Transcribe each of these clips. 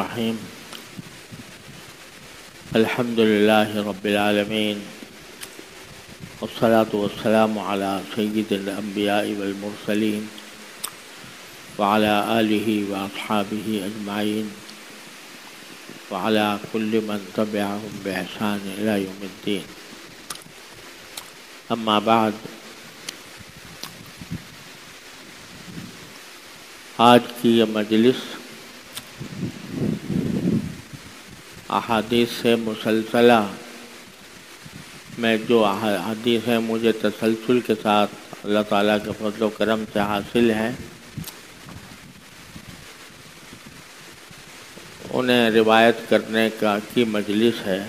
الرحیم الحمد للہ رب العالمین والصلاة والسلام علی سید الانبیاء والمرسلین وعلی آلہ واصحابہ اجمعین وعلی کل من تبعہم بإحسان الی یوم الدین. اما بعد، آج کی یہ مجلس احادیث سے مسلسلہ میں جو احادیث ہیں مجھے تسلسل کے ساتھ اللہ تعالیٰ کے فضل و کرم سے حاصل ہیں، انہیں روایت کرنے کی مجلس ہے.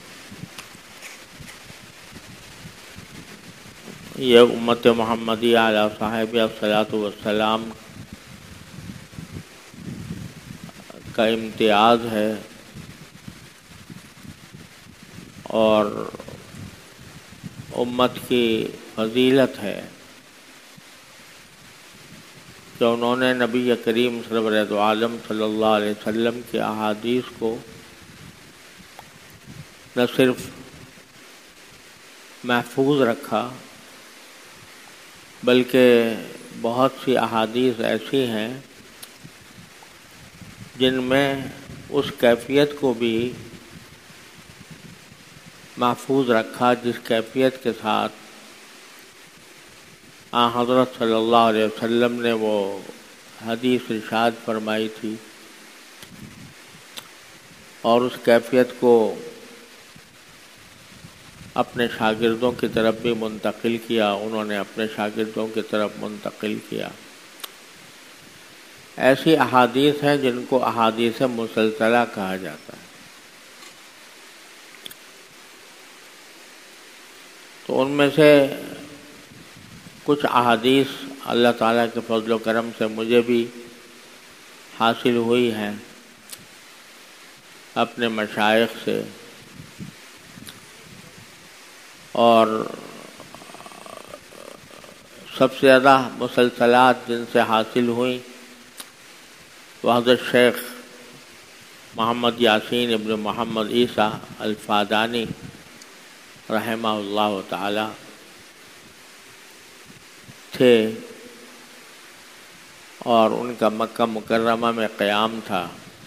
یہ امت محمدیہ علیہ صاحب الصلاۃ والسلام کا امتیاز ہے اور امت کی فضیلت ہے کہ انہوں نے نبی کریم سرور دو عالم صلی اللہ علیہ وسلم کی احادیث کو نہ صرف محفوظ رکھا بلکہ بہت سی احادیث ایسی ہیں جن میں اس کیفیت کو بھی محفوظ رکھا جس کیفیت کے ساتھ حضرت صلی اللہ علیہ وسلم نے وہ حدیث ارشاد فرمائی تھی، اور اس کیفیت کو اپنے شاگردوں کی طرف بھی منتقل کیا، انہوں نے اپنے شاگردوں کی طرف منتقل کیا. ایسی احادیث ہیں جن کو احادیث مسلسلہ کہا جاتا ہے. تو ان میں سے کچھ احادیث اللہ تعالیٰ کے فضل و کرم سے مجھے بھی حاصل ہوئی ہیں اپنے مشائخ سے، اور سب سے زیادہ مسلسلات جن سے حاصل ہوئیں وہ حضرت شیخ محمد یاسین ابن محمد عیسیٰ الفادانی رحمہ اللہ تعالی تھے، اور ان کا مکہ مکرمہ میں قیام تھا.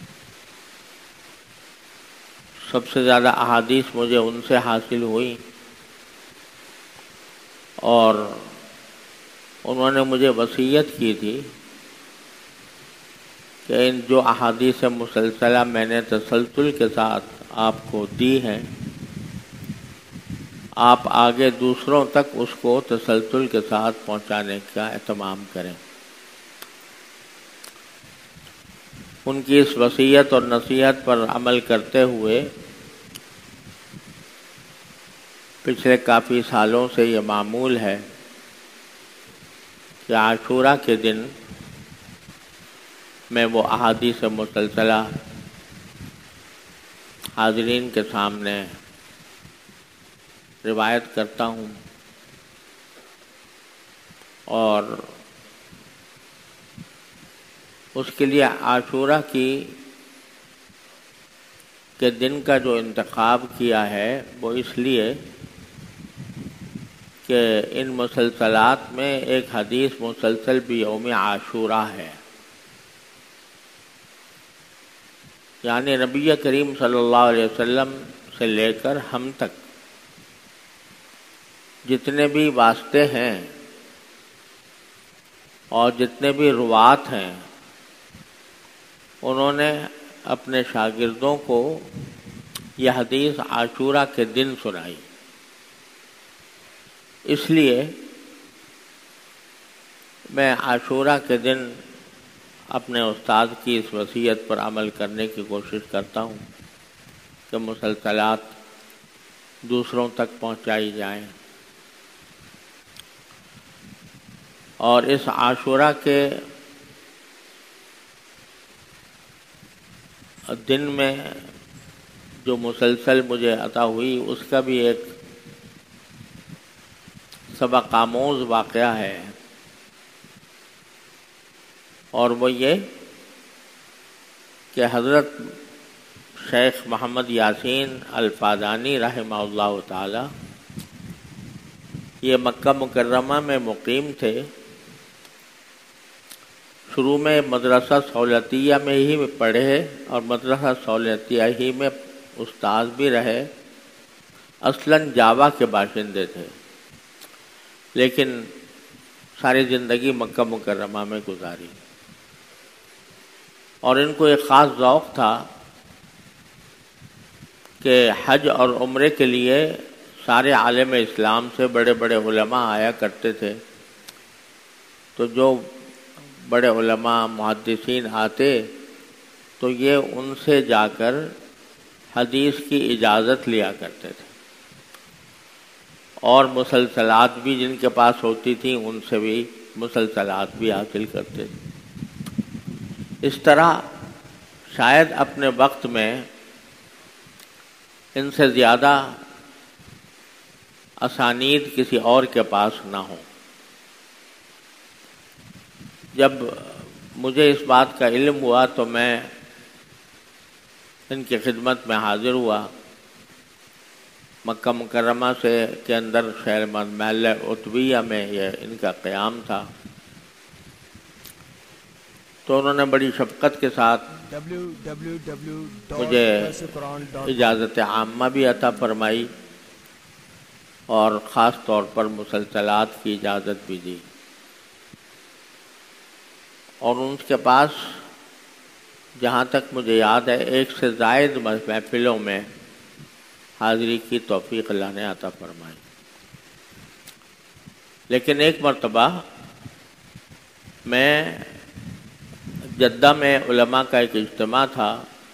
سب سے زیادہ احادیث مجھے ان سے حاصل ہوئی، اور انہوں نے مجھے وصیت کی تھی کہ ان جو احادیث مسلسلہ میں نے تسلسل کے ساتھ آپ کو دی ہیں، آپ آگے دوسروں تک اس کو تسلسل کے ساتھ پہنچانے کا اہتمام کریں. ان کی اس وصیت اور نصیحت پر عمل کرتے ہوئے پچھلے کافی سالوں سے یہ معمول ہے کہ عاشوراء کے دن میں وہ احادیث مسلسلہ حاضرین کے سامنے روایت کرتا ہوں، اور اس کے لیے عاشوراء کے دن کا جو انتخاب کیا ہے وہ اس لیے کہ ان مسلسلات میں ایک حدیث مسلسل بھی یوم عاشوراء ہے. یعنی نبی کریم صلی اللہ علیہ وسلم سے لے کر ہم تک جتنے بھی واسطے ہیں اور جتنے بھی روات ہیں، انہوں نے اپنے شاگردوں کو یہ حدیث عاشوراء کے دن سنائی. اس لیے میں عاشوراء کے دن اپنے استاد کی اس وصیت پر عمل کرنے کی کوشش کرتا ہوں کہ مسلسلات دوسروں تک پہنچائی جائیں. اور اس عاشوراء کے دن میں جو مسلسل مجھے عطا ہوئی اس کا بھی ایک سبق آموز واقعہ ہے، اور وہ یہ کہ حضرت شیخ محمد یاسین الفادانی رحمہ اللہ تعالی یہ مکہ مکرمہ میں مقیم تھے. شروع میں مدرسہ سہولتیہ میں ہی پڑھے اور مدرسہ سہولتیہ ہی میں استاد بھی رہے. اصلاً جاوا کے باشندے تھے لیکن ساری زندگی مکہ مکرمہ میں گزاری. اور ان کو ایک خاص ذوق تھا کہ حج اور عمرے کے لیے سارے عالم اسلام سے بڑے بڑے علماء آیا کرتے تھے. تو جو بڑے علماء محدثین آتے تو یہ ان سے جا کر حدیث کی اجازت لیا کرتے تھے اور مسلسلات بھی جن کے پاس ہوتی تھیں ان سے بھی مسلسلات بھی حاصل کرتے تھے. اس طرح شاید اپنے وقت میں ان سے زیادہ اسانید کسی اور کے پاس نہ ہوں. جب مجھے اس بات کا علم ہوا تو میں ان کی خدمت میں حاضر ہوا. مکہ مکرمہ سے کے اندر شہر محلہ عتبیہ میں یہ ان کا قیام تھا. تو انہوں نے بڑی شفقت کے ساتھ مجھے اجازت عامہ بھی عطا فرمائی اور خاص طور پر مسلسلات کی اجازت بھی دی. اور ان کے پاس جہاں تک مجھے یاد ہے 1 سے زائد محفلوں میں حاضری کی توفیق اللہ نے عطا فرمائی. لیکن ایک مرتبہ میں جدہ میں علماء کا ایک اجتماع تھا.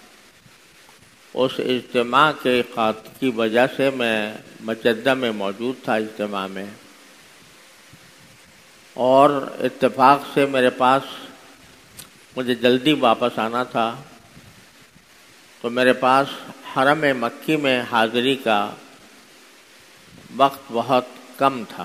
اس اجتماع کی وجہ سے میں جدہ میں موجود تھا اجتماع میں. اور اتفاق سے میرے پاس مجھے جلدی واپس آنا تھا تو میرے پاس حرم مکی میں حاضری کا وقت بہت کم تھا.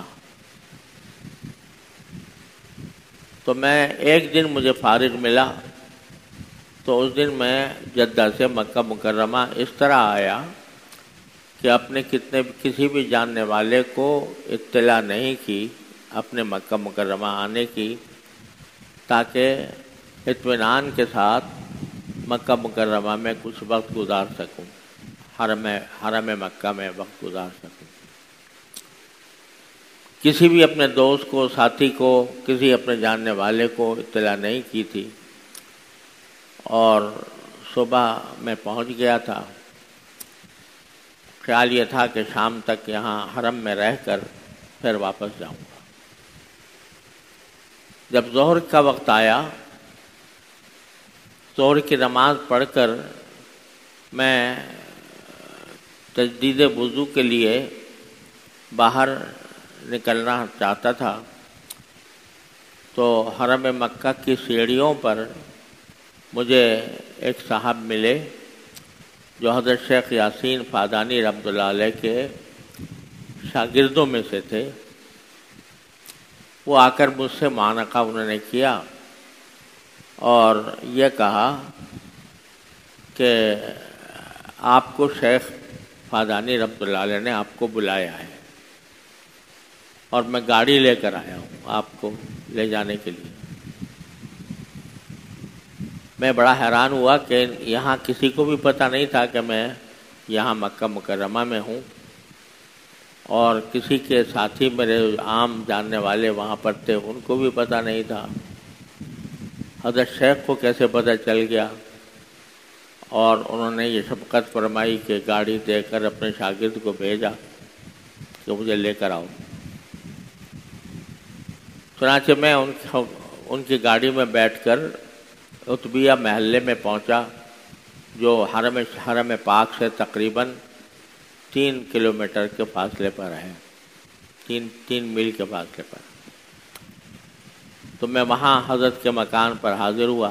تو میں ایک دن مجھے فارغ ملا تو اس دن میں جدہ سے مکہ مکرمہ اس طرح آیا کہ اپنے کسی بھی جاننے والے کو اطلاع نہیں کی اپنے مکہ مکرمہ آنے کی، تاکہ اطمینان کے ساتھ مکہ مکرمہ میں کچھ وقت گزار سکوں، حرم مکہ میں وقت گزار سکوں. کسی بھی اپنے دوست کو، ساتھی کو، کسی اپنے جاننے والے کو اطلاع نہیں کی تھی. اور صبح میں پہنچ گیا تھا. خیال یہ تھا کہ شام تک یہاں حرم میں رہ کر پھر واپس جاؤں گا. جب ظہر کا وقت آیا، ظہر کی نماز پڑھ کر میں تجدید وضو کے لیے باہر نکلنا چاہتا تھا تو حرم مکہ کی سیڑھیوں پر مجھے ایک صاحب ملے جو حضرت شیخ یاسین فادانی رحمۃ اللہ علیہ کے شاگردوں میں سے تھے. وہ آ کر مجھ سے معانقہ انہوں نے کیا اور یہ کہا کہ آپ کو شیخ فادانی رحمۃ اللہ علیہ نے آپ کو بلایا ہے اور میں گاڑی لے کر آیا ہوں آپ کو لے جانے کے لیے. میں بڑا حیران ہوا کہ یہاں کسی کو بھی پتہ نہیں تھا کہ میں یہاں مکہ مکرمہ میں ہوں اور کسی کے ساتھی میرے عام جاننے والے وہاں پر تھے ان کو بھی پتہ نہیں تھا. حضرت شیخ کو کیسے پتہ چل گیا اور انہوں نے یہ شفقت فرمائی کہ گاڑی دے کر اپنے شاگرد کو بھیجا کہ مجھے لے کر آؤ. چنانچہ میں ان کی گاڑی میں بیٹھ کر عتبیہ محلے میں پہنچا جو حرم پاک سے تقریباً 3 کلومیٹر کے فاصلے پر ہے، 3 میل کے فاصلے پر. تو میں وہاں حضرت کے مکان پر حاضر ہوا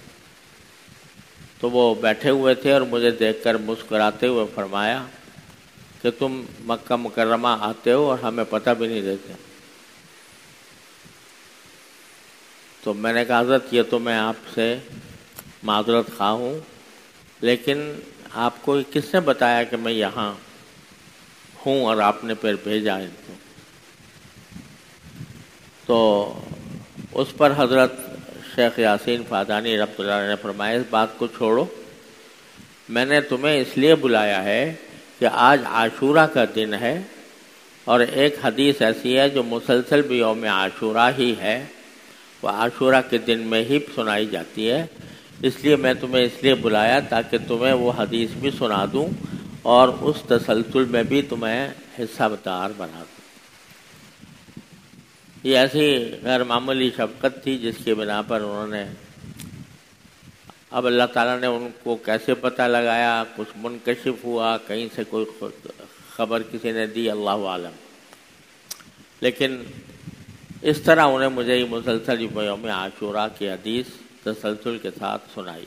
تو وہ بیٹھے ہوئے تھے اور مجھے دیکھ کر مسکراتے ہوئے فرمایا کہ تم مکہ مکرمہ آتے ہو اور ہمیں پتہ بھی نہیں دیتے. تو میں نے کہا حضرت یہ تو میں آپ سے معذرت خواہ ہوں، لیکن آپ کو کس نے بتایا کہ میں یہاں ہوں اور آپ نے پھر بھیجا ان کو؟ تو اس پر حضرت شیخ یاسین فادانی رحمۃ اللہ علیہ نے فرمایا اس بات کو چھوڑو، میں نے تمہیں اس لیے بلایا ہے کہ آج عاشورہ کا دن ہے اور ایک حدیث ایسی ہے جو مسلسل بھی یوم عاشورہ ہی ہے، وہ عاشورہ کے دن میں ہی سنائی جاتی ہے، اس لیے میں تمہیں اس لیے بلایا تاکہ تمہیں وہ حدیث بھی سنا دوں اور اس تسلسل میں بھی تمہیں حصہ دار بنا دوں۔ یہ ایسی غیر معمولی شفقت تھی جس کی بنا پر انہوں نے، اب اللہ تعالیٰ نے ان کو کیسے پتہ لگایا، کچھ منکشف ہوا، کہیں سے کوئی خبر کسی نے دی، اللہ عالم، لیکن اس طرح انہیں مجھے یہ مسلسل یوم عاشورہ کی حدیث تسلسل کے ساتھ سنائی۔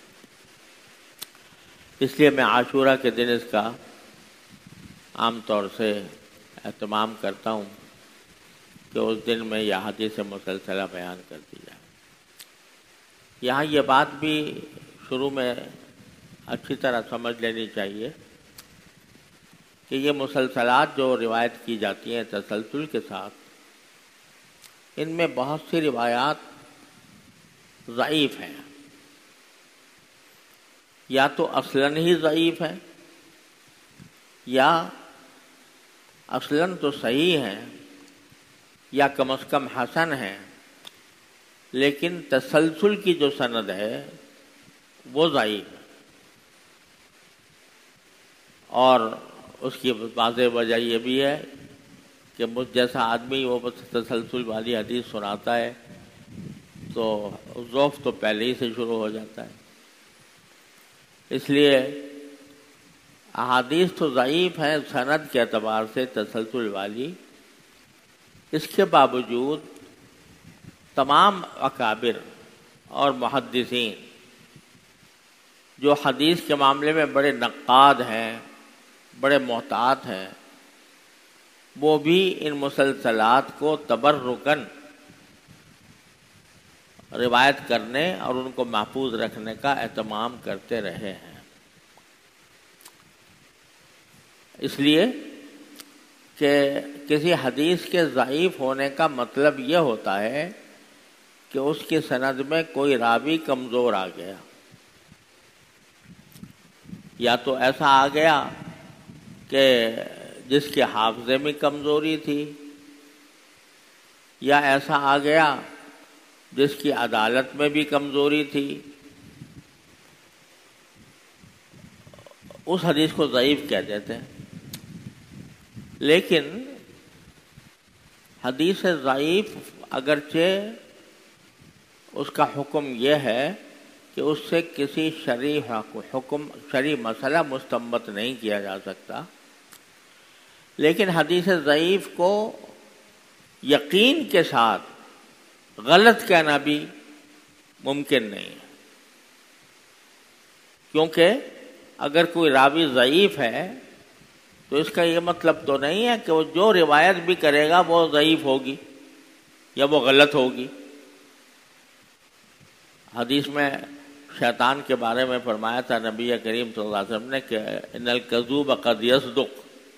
اس لیے میں عاشورہ کے دن اس کا عام طور سے اہتمام کرتا ہوں کہ اس دن میں یہ حدیث مسلسلہ بیان کر دی جائے۔ یہاں یہ بات بھی شروع میں اچھی طرح سمجھ لینی چاہیے کہ یہ مسلسلات جو روایت کی جاتی ہیں تسلسل کے ساتھ، ان میں بہت سی روایات ضعیف ہیں، یا تو اصلاً ہی ضعیف ہیں یا اصلاً تو صحیح ہیں یا کم از کم حسن ہیں، لیکن تسلسل کی جو سند ہے وہ ضعیف ہے، اور اس کی واضح وجہ یہ بھی ہے کہ مجھ جیسا آدمی وہ تسلسل والی حدیث سناتا ہے تو ضعف تو پہلے ہی سے شروع ہو جاتا ہے۔ اس لیے احادیث تو ضعیف ہیں سند کے اعتبار سے تسلسل والی، اس کے باوجود تمام اکابر اور محدثین جو حدیث کے معاملے میں بڑے نقاد ہیں، بڑے محتاط ہیں، وہ بھی ان مسلسلات کو تبرکاً روایت کرنے اور ان کو محفوظ رکھنے کا اہتمام کرتے رہے ہیں۔ اس لیے کہ کسی حدیث کے ضعیف ہونے کا مطلب یہ ہوتا ہے کہ اس کی سند میں کوئی راوی کمزور آ گیا، یا تو ایسا آ گیا کہ جس کے حافظے میں کمزوری تھی، یا ایسا آ گیا جس کی عدالت میں بھی کمزوری تھی، اس حدیث کو ضعیف کہہ دیتے ہیں۔ لیکن حدیث ضعیف اگرچہ اس کا حکم یہ ہے کہ اس سے کسی شرعی مسئلہ مستنبط نہیں کیا جا سکتا، لیکن حدیث ضعیف کو یقین کے ساتھ غلط کہنا بھی ممکن نہیں ہے، کیونکہ اگر کوئی راوی ضعیف ہے تو اس کا یہ مطلب تو نہیں ہے کہ وہ جو روایت بھی کرے گا وہ ضعیف ہوگی یا وہ غلط ہوگی۔ حدیث میں شیطان کے بارے میں فرمایا تھا نبی کریم صلی اللہ علیہ وسلم نے کہ ان الکذوب قد یصدق،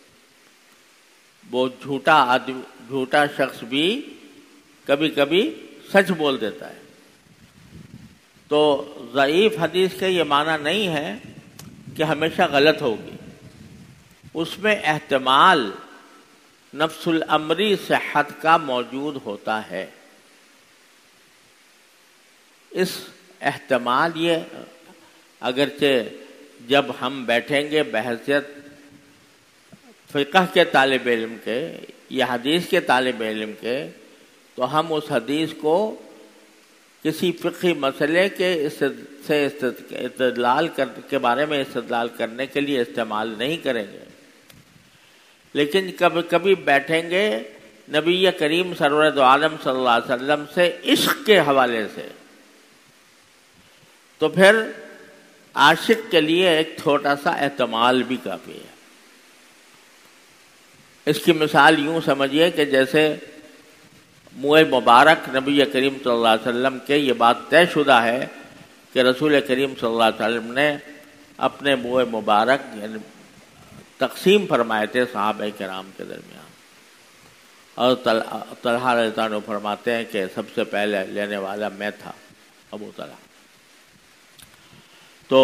وہ جھوٹا شخص بھی کبھی کبھی سچ بول دیتا ہے۔ تو ضعیف حدیث کا یہ معنی نہیں ہے کہ ہمیشہ غلط ہوگی، اس میں احتمال نفس الامری صحت کا موجود ہوتا ہے۔ اس احتمال یہ اگرچہ جب ہم بیٹھیں گے بحیثیت فقہ کے طالب علم کے یا حدیث کے طالب علم کے، تو ہم اس حدیث کو کسی فقہی مسئلے کے استدلال کے بارے میں استدلال کرنے کے لیے استعمال نہیں کریں گے، لیکن کبھی کبھی بیٹھیں گے نبی کریم سرور دو عالم صلی اللہ علیہ وسلم سے عشق کے حوالے سے، تو پھر عاشق کے لیے ایک چھوٹا سا احتمال بھی کافی ہے۔ اس کی مثال یوں سمجھیے کہ جیسے منہ مبارک نبی کریم صلی اللہ علیہ وسلم کے یہ بات طے شدہ ہے کہ کہ رسول کریم صلی اللہ علیہ وسلم نے اپنے منہ مبارک یعنی تقسیم فرمائے تھے صحابہ کرام کے درمیان، اور طلحہ رضی اللہ عنہ فرماتے ہیں کہ سب سے پہلے لینے والا میں تھا، ابو طلحہ۔ تو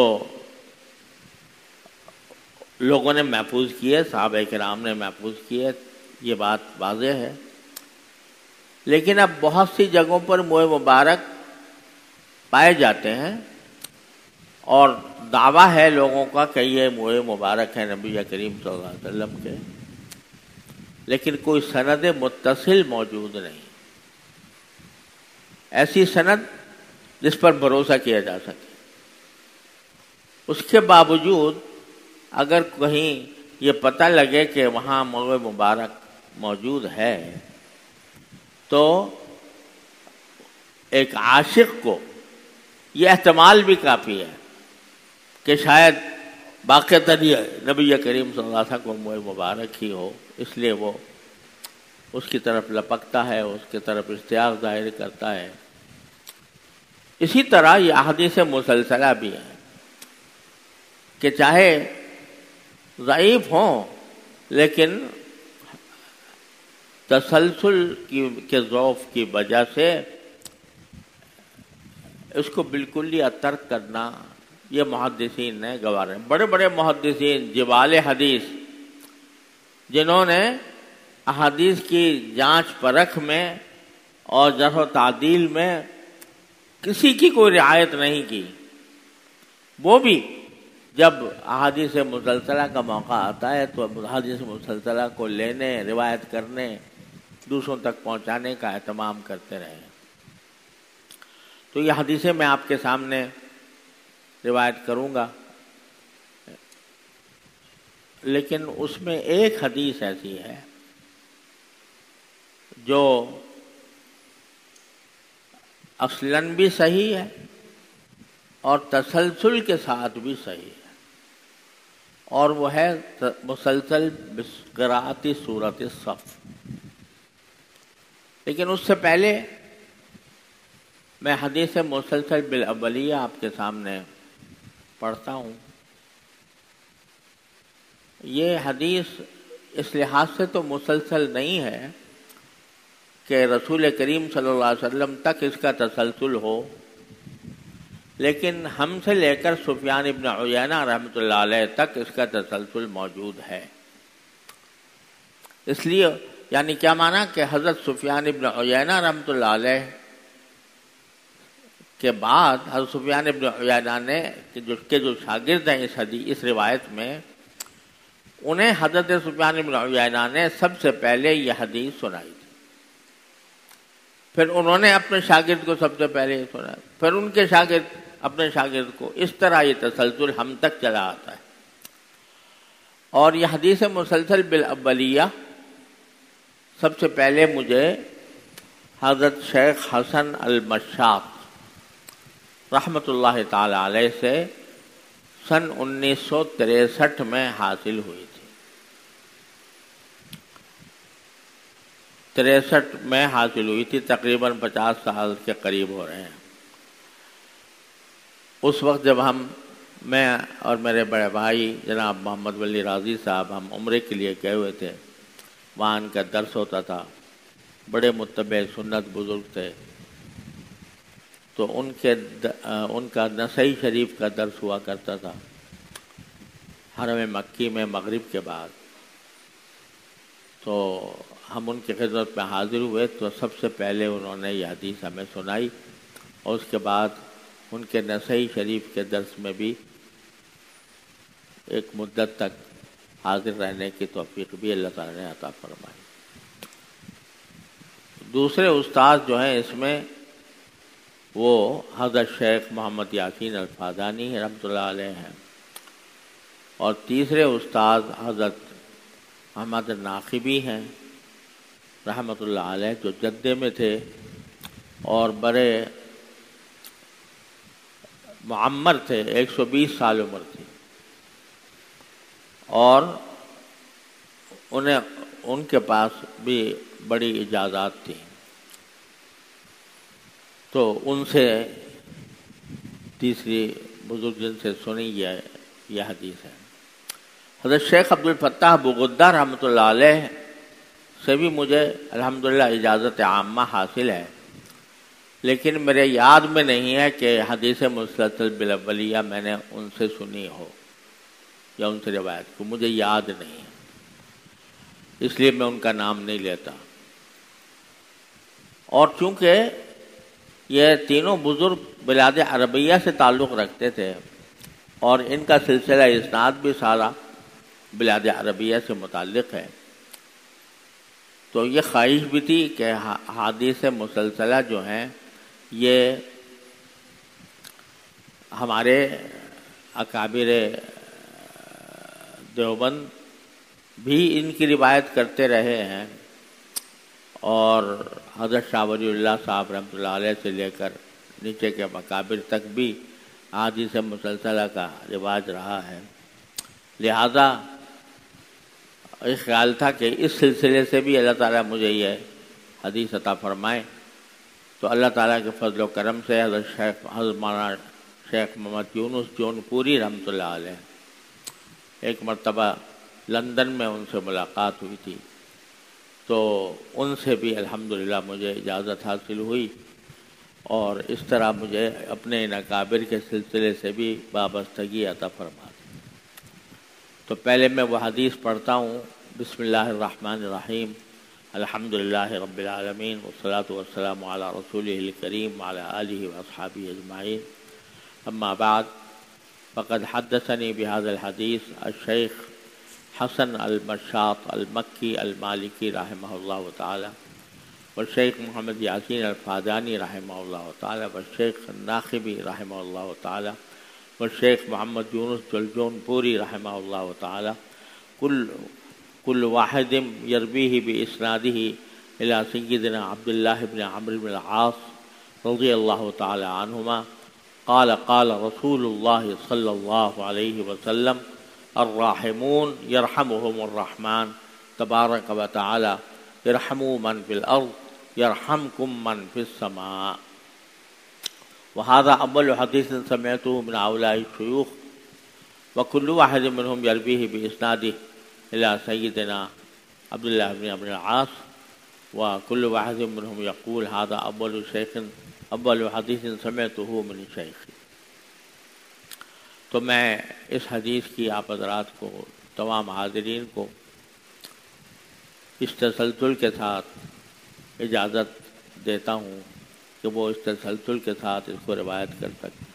لوگوں نے محفوظ کیے، صحابہ کرام نے محفوظ کیے، یہ بات واضح ہے۔ لیکن اب بہت سی جگہوں پر منہ مبارک پائے جاتے ہیں اور دعویٰ ہے لوگوں کا کہ یہ منہ مبارک ہے نبی کریم صلی اللہ علیہ وسلم کے، لیکن کوئی سند متصل موجود نہیں، ایسی سند جس پر بھروسہ کیا جا سکے۔ اس کے باوجود اگر کہیں یہ پتہ لگے کہ وہاں منہ مبارک موجود ہے تو ایک عاشق کو یہ احتمال بھی کافی ہے کہ شاید واقعتاً نبی کریم صلی اللہ علیہ وسلم کو منہ مبارک ہی ہو، اس لیے وہ اس کی طرف لپکتا ہے، اس کی طرف اشتیاق ظاہر کرتا ہے۔ اسی طرح یہ احادیث مسلسلہ بھی ہیں کہ چاہے ضعیف ہوں لیکن تسلسل کے ضعف کی وجہ سے اس کو بالکل ہی ترک کرنا یہ محدثین نے گوارا ہے۔ بڑے بڑے محدثین جبال حدیث جنہوں نے احادیث کی جانچ پرکھ میں اور جرح و تعدیل میں کسی کی کوئی رعایت نہیں کی، وہ بھی جب احادیث مسلسلہ کا موقع آتا ہے تو احادیث مسلسلہ کو لینے، روایت کرنے، دوسروں تک پہنچانے کا اہتمام کرتے رہے۔ تو یہ حدیثیں میں آپ کے سامنے روایت کروں گا، لیکن اس میں ایک حدیث ایسی ہے جو اصلاً بھی صحیح ہے اور تسلسل کے ساتھ بھی صحیح ہے، اور وہ ہے مسلسل بقراءت سورۃ الصف۔ لیکن اس سے پہلے میں حدیث مسلسل بالاولیہ آپ کے سامنے پڑھتا ہوں۔ یہ حدیث اس لحاظ سے تو مسلسل نہیں ہے کہ رسول کریم صلی اللہ علیہ وسلم تک اس کا تسلسل ہو، لیکن ہم سے لے کر سفیان ابن عیینہ رحمۃ اللہ علیہ تک اس کا تسلسل موجود ہے۔ اس لیے یعنی کیا معنی کہ حضرت سفیان ابن عیینہ رحمۃ اللہ علیہ کے بعد حضرت سفیان ابن عیینہ نے کے جو شاگرد ہیں اس روایت میں، انہیں حضرت سفیان ابن عیینہ نے سب سے پہلے یہ حدیث سنائی تھی، پھر انہوں نے اپنے شاگرد کو سب سے پہلے یہ سنایا، پھر ان کے شاگرد اپنے شاگرد کو، اس طرح یہ تسلسل ہم تک چلا آتا ہے۔ اور یہ حدیث مسلسل بالاولیہ سب سے پہلے مجھے حضرت شیخ حسن المشاط رحمۃ اللہ تعالی علیہ سے سن 1963 میں حاصل ہوئی تھی۔ 63 میں حاصل ہوئی تھی، تقریباً 50 سال کے قریب ہو رہے ہیں۔ اس وقت جب میں اور میرے بڑے بھائی جناب محمد ولی راضی صاحب ہم عمرے کے لیے گئے ہوئے تھے، وہاں ان کا درس ہوتا تھا، بڑے متبع سنت بزرگ تھے، تو ان کا نسائی شریف کا درس ہوا کرتا تھا حرم مکی میں مغرب کے بعد۔ تو ہم ان کی خدمت میں حاضر ہوئے تو سب سے پہلے انہوں نے یہ حدیث ہمیں سنائی، اور اس کے بعد ان کے نسائی شریف کے درس میں بھی ایک مدت تک حاضر رہنے کی توفیق بھی اللہ تعالیٰ نے عطا فرمائی۔ دوسرے استاد جو ہیں اس میں وہ حضرت شیخ محمد یاسین الفادانی رحمۃ اللہ علیہ ہیں، اور تیسرے استاد حضرت محمد ناقبی ہیں رحمۃ اللہ علیہ، جو جدے میں تھے اور بڑے معمر تھے، 120 سال عمر تھی، اور ان کے پاس بھی بڑی اجازات تھیں۔ تو ان سے تیسری بزرگ جن سے سنی یہ حدیث ہے۔ حضرت شیخ عبدالفتاح بغدہ رحمۃ اللہ علیہ سے بھی مجھے الحمدللہ اجازت عامہ حاصل ہے، لیکن میرے یاد میں نہیں ہے کہ حدیث مسلسل بالاولیہ میں نے ان سے سنی ہو یا ان سے روایت کو، مجھے یاد نہیں ہے، اس لیے میں ان کا نام نہیں لیتا۔ اور چونکہ یہ تینوں بزرگ بلاد عربیہ سے تعلق رکھتے تھے اور ان کا سلسلہ اسناد بھی سارا بلاد عربیہ سے متعلق ہے، تو یہ خواہش بھی تھی کہ حدیث مسلسلہ جو ہیں یہ ہمارے اکابر دیوبند بھی ان کی روایت کرتے رہے ہیں، اور حضرت شاہ ولی اللہ صاحب رحمۃ اللہ علیہ سے لے کر نیچے کے مقابر تک بھی حدیث مسلسلہ کا رواج رہا ہے۔ لہذا ایک خیال تھا کہ اس سلسلے سے بھی اللہ تعالیٰ مجھے یہ حدیث عطا فرمائے، تو اللہ تعالیٰ کے فضل و کرم سے حضرت مولانا شیخ محمد یونس جون پوری رحمۃ اللہ علیہ ایک مرتبہ لندن میں ان سے ملاقات ہوئی تھی، تو ان سے بھی الحمدللہ مجھے اجازت حاصل ہوئی، اور اس طرح مجھے اپنے ان اکابر کے سلسلے سے بھی وابستگی عطا فرما دی۔ تو پہلے میں وہ حدیث پڑھتا ہوں۔ بسم اللہ الرحمن الرحیم، الحمدللہ رب العالمین والصلاة والسلام علی رسولہ الکریم وعلی آلہ واصحابہ اجمعین، اما بعد، فقد حدثنی بهذا الحدیث الشیخ حسن المشاط المکی المالکی رحمہ اللہ تعالی، والشیخ محمد یاسین الفادانی رحمہ اللہ تعالی، والشیخ الناخبی رحمہ اللہ تعالی، والشیخ محمد یونس جلجون پوری رحمہ اللہ تعالی، کل واحد یرویہ باسنادہ الی سیدنا عبداللہ بن عمرو بن العاص رضی اللہ تعالی عنہما قال قال رسول اللہ صلی اللہ علیہ وسلم الراحمون یرحمهم الرحمن تبارک و تعالی ارحموا من فی الارض یرحمکم من فی السماء۔ وهذا اول حدیث سمعته من هؤلاء الشیوخ، وكل واحد منهم یرویہ باسناده الى سیدنا عبداللہ بن عمرو بن العاص، وكل واحد منهم يقول هذا اول حدیث سمعته من شیخ۔ تو میں اس حدیث کی آپ حضرات کو، تمام حاضرین کو اس تسلسل کے ساتھ اجازت دیتا ہوں کہ وہ اس تسلسل کے ساتھ اس کو روایت کر سکیں۔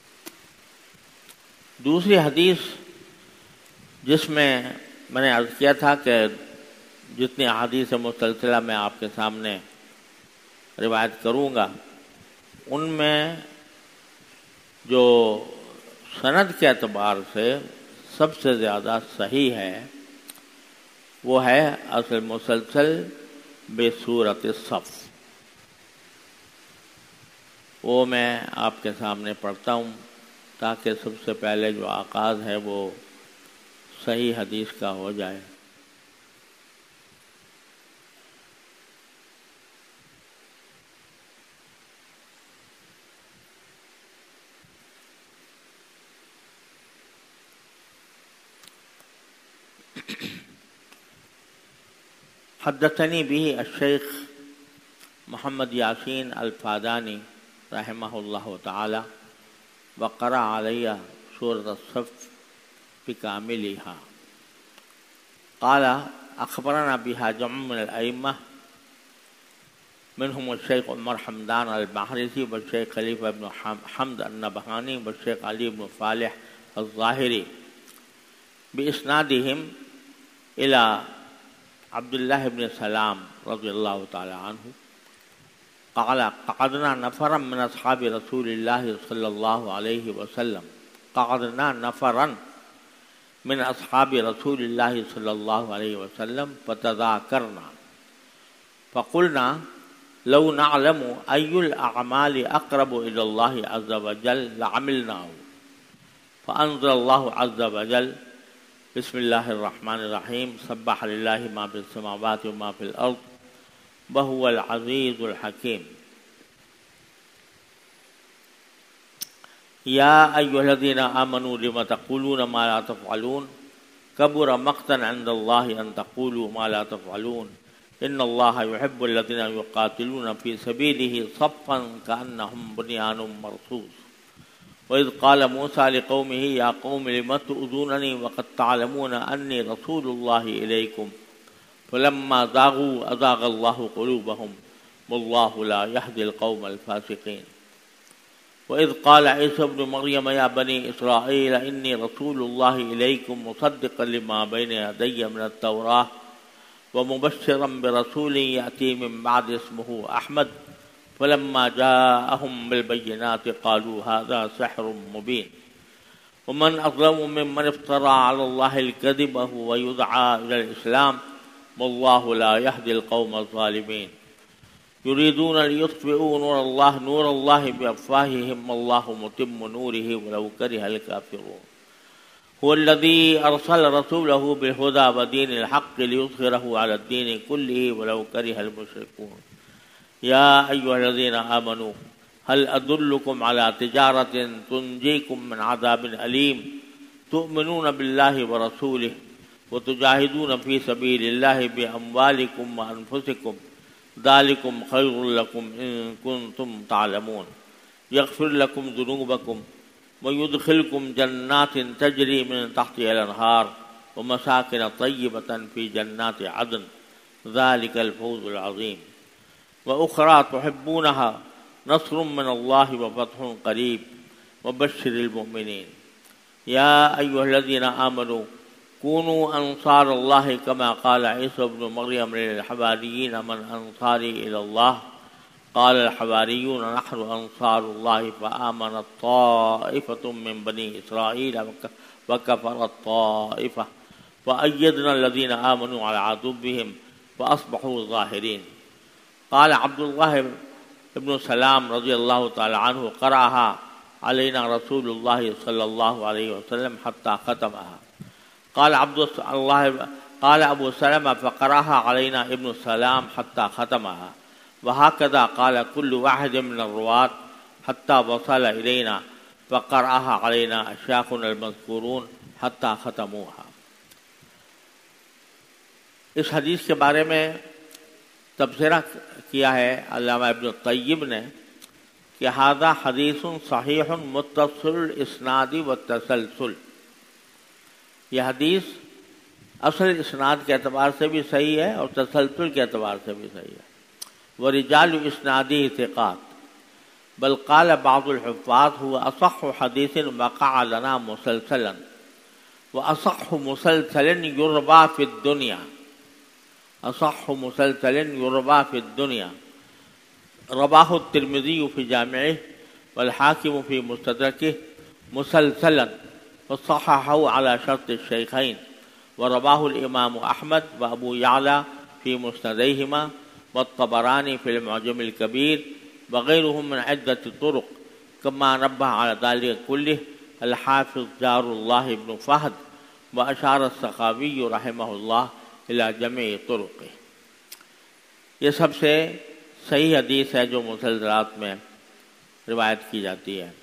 دوسری حدیث جس میں نے عرض کیا تھا کہ جتنی احادیث مسلسلہ میں آپ کے سامنے روایت کروں گا، ان میں جو سند کے اعتبار سے سب سے زیادہ صحیح ہے وہ ہے اصل مسلسل بصورت الصف۔ وہ میں آپ کے سامنے پڑھتا ہوں تاکہ سب سے پہلے جو آغاز ہے وہ صحیح حدیث کا ہو جائے۔ حدثنی به الشیخ محمد یاسین الفادانی رحمہ اللہ تعالی وقرأ علی سورۃ الصف بکاملہا، قال اخبرنا بها جمع من الائمہ منهم الشیخ عمر حمدان المحرزی والشیخ خلیفہ بن حمد النبہانی والشیخ علی بن صالح الظاہری باسنادہم الى عبداللہ بن سلام رضی اللہ تعالی عنہ قال قعدنا نفرا من اصحاب رسول اللہ صلی اللہ علیہ وسلم قعدنا نفرا من اصحاب رسول اللہ صلی اللہ علیہ وسلم فتذاکرنا فقلنا لو نعلم ای الاعمال اقرب الى اللہ عز وجل لعملناه فانزل اللہ عز وجل بسم اللہ الرحمن الرحیم سبح للہ ما فی السماوات وما فی الارض وهو العزیز الحکیم۔ یا ایھا الذین آمنوا لم تقولون ما لا تفعلون کبر مقتا عند اللہ ان تقولوا ما لا تفعلون ان اللہ يحب الذین یقاتلون فی سبیلہ صفا کأنہم بنیان مرصوص وإذ قال موسى لقومه يا قوم لم تؤذونني وقد تعلمون أني رسول الله إليكم فلما زاغوا أزاغ الله قلوبهم والله لا يهدي القوم الفاسقين وإذ قال عيسى ابن مريم يا بني إسرائيل إني رسول الله إليكم مصدقا لما بين يدي من التوراة ومبشرا برسول يأتي من بعد اسمه أحمد فلما جاءهم بالبينات قالوا هذا سحر مبين ومن أظلم ممن افترى على الله الكذب وهو يدعى إلى الإسلام والله لا يهدي القوم الظالمين يريدون ليطفئوا نور الله بأفواههم والله متم نوره ولو كره الكافرون هو الذي أرسل رسوله بالهدى ودين الحق ليظهره على الدين كله ولو كره المشركون يا أيها الذين آمنوا هل أدلكم على تجارة تنجيكم من عذاب أليم تؤمنون بالله ورسوله وتجاهدون في سبيل الله بأموالكم وأنفسكم ذلكم خير لكم إن كنتم تعلمون يغفر لكم ذنوبكم ويدخلكم جنات تجري من تحتها الأنهار ومساكن طيبة في جنات عدن ذلك الفوز العظيم وأخرى تحبونها نصر من الله وفتح قريب وبشر المؤمنين يا أيها الذين آمنوا كونوا أنصار الله كما قال عيسى ابن مريم للحواريين من أنصاري إلى الله قال الحواريون نحن أنصار الله فآمنت طائفة من بني إسرائيل وكفرت طائفة وأيدنا الذين آمنوا على عدوهم فأصبحوا ظاهرين قال عبد الله بن سلام رضي الله تعالى عنه قرأها علينا رسول الله صلى الله عليه وسلم حتى ختمها قال أبو سلمة فقرأها علينا ابن السلام حتى ختمها وهكذا قال كل واحد من الرواة حتى وصل إلينا فقرأها علينا أشياخنا المذكورون حتى ختموها. اس حدیث کے بارے میں تبصرہ کیا ہے علامہ ابن الطیب نے کہ ھذا حدیث صحیح متصل الاسناد والتسلسل، یہ حدیث اصل اسناد کے اعتبار سے بھی صحیح ہے اور تسلسل کے اعتبار سے بھی صحیح ہے. ورجال اسنادہ ثقات بل قال بعض الحفاظ هو اصح حدیث وقع لنا مسلسلا واصح مسلسل يروى في الدنيا أصح مسلسل يروى في الدنيا رواه الترمذي في جامعه والحاكم في مستدركه مسلسلا وصححه على شرط الشيخين ورواه الإمام أحمد وأبو يعلى في مسنديهما والطبراني في المعجم الكبير وغيرهم من عدة طرق كما نبه على ذلك كله الحافظ جار الله بن فهد وأشار السخاوي رحمه الله الى جمع طرق. یہ سب سے صحیح حدیث ہے جو مسلسلات میں روایت کی جاتی ہے.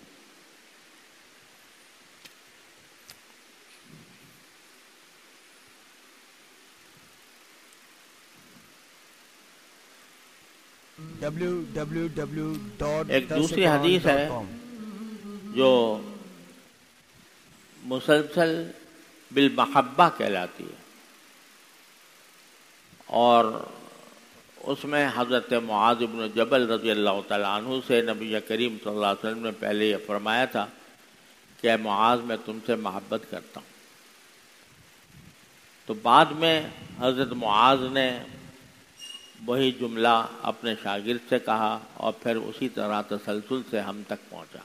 ایک دوسری حدیث ہے جو مسلسل بالمحبہ کہلاتی ہے اور اس میں حضرت معاذ بن جبل رضی اللہ تعالیٰ عنہ سے نبی کریم صلی اللہ علیہ وسلم نے پہلے یہ فرمایا تھا کہ اے معاذ میں تم سے محبت کرتا ہوں. تو بعد میں حضرت معاذ نے وہی جملہ اپنے شاگرد سے کہا اور پھر اسی طرح تسلسل سے ہم تک پہنچا.